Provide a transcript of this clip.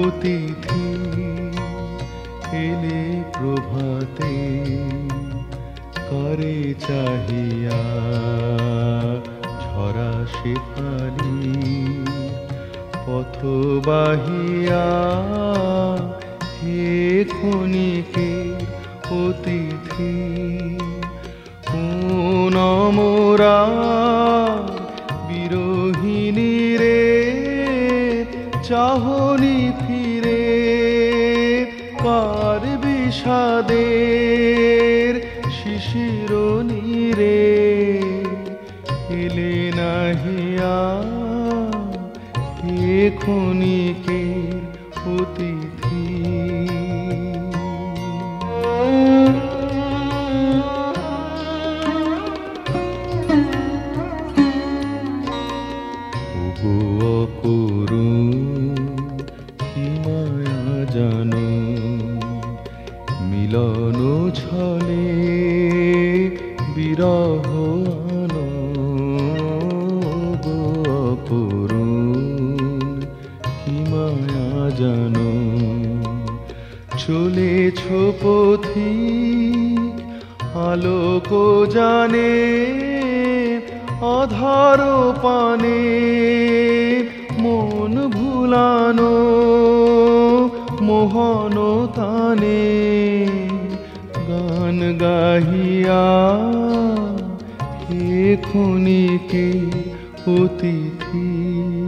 অতিথি এলে প্রভাতে করে চাহিয়া ঝরা শেফালি পথ বাহিয়া হে ক্ষণিকের অতিথি নমরা বিরোহিনী রে চাহনি ফিরে কার বিষাদের শিশির নীরে এলে নাহিয়া হে ক্ষণিকের অতিথি কি মায়া জানো মিলন ছলে বিরহ আনো কি মায়া জানো চলেছ পথিক আলোক জানে আধার পানে মন ভুলানো মোহন তানে গান গাহিয়া হে ক্ষণিকের অতিথি।